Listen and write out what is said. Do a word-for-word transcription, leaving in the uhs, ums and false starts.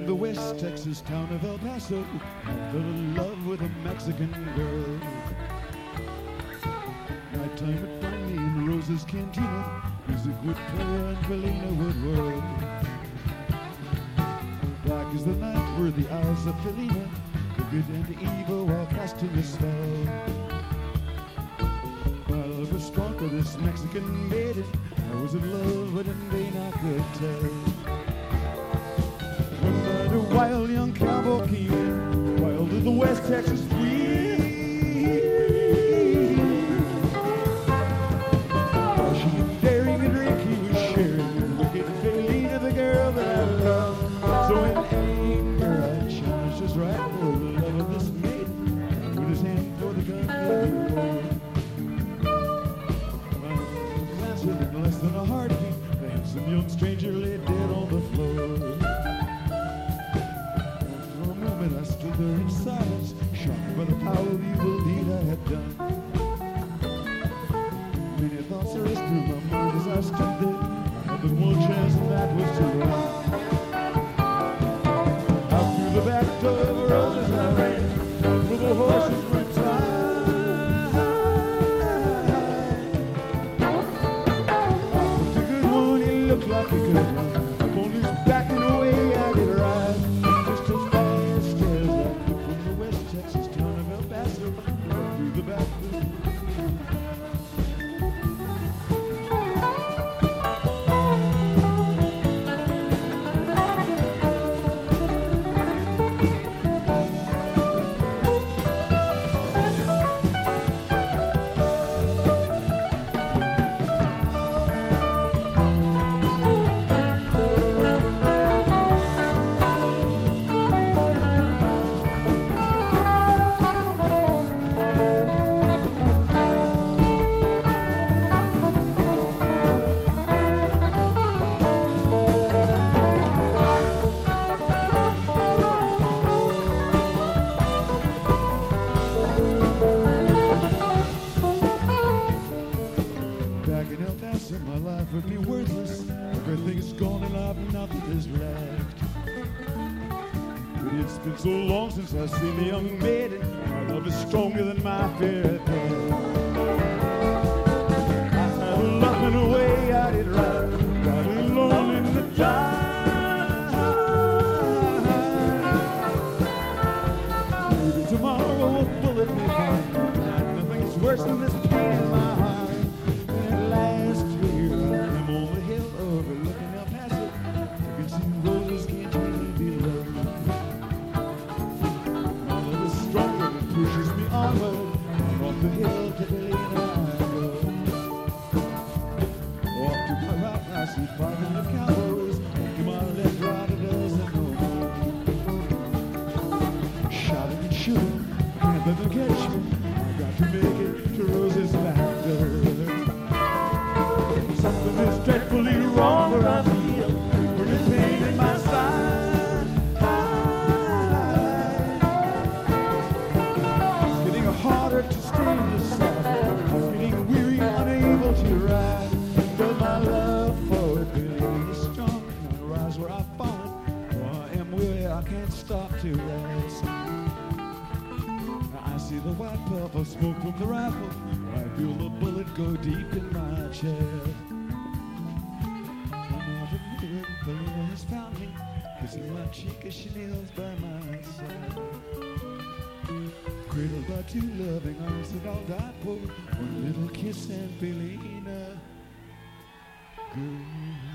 in the West Texas town of El Paso, I fell in love with a Mexican girl. Nighttime would find me in Rosa's Cantina, music would play and Felina would whirl. Black as the night were the eyes of Felina, the good and the evil while casting a spell. My love was strong for this Mexican maiden, I was in love but in vain I could tell. One night a wild young cowboy came in, wild as the West Texas wind. She daring and drink he was sharing, wicked Felina, the girl that I love. So in anger I challenged his right for the love of this maiden, I put his hand for the gun and he pulled. In less than a heartbeat, the handsome young stranger lay dead on the floor. For a moment I stood there in silence, shocked by the power of evil deed I had done. Many thoughts raced through my mind as I stood there. I had but one chance, and that was to run. Out through the back door of Rosa's I ran, out where the horses were tied. Looked like he could run up on his back and away I did ride, just as fast as I could from the West Texas town of El Paso, right through the back door. My life would be worthless, everything's gone and I've nothing is left. But it's been so long since I've seen a young maiden, my love is stronger than my fear of death. I had a love in a way I did right, right alone in the dark. Maybe tomorrow a bullet may find me, nothing's worse than this pain in my heart. Pushes me onward, from the hill to Felina I go. Off to my right I see five hundred cowboys, to my left right a dozen no more. Shouting and shooting, can't let them catch me, I got to make it to Rosa's back door. Something is dreadfully wrong where I feel, for the pain in my side. Harder to stay in the sun, I'm getting weary, unable to ride. But my love for it really is strong, and I rise where I've fallen, for I am weary, I can't stop to rest. I see the white puff of smoke from the rifle, I feel the bullet go deep in my chest. I'm out of the Felina has found me, kissing my cheek as she kneels by my side. Cradled by two loving arms that I'll die for, one little kiss and Felina, girl.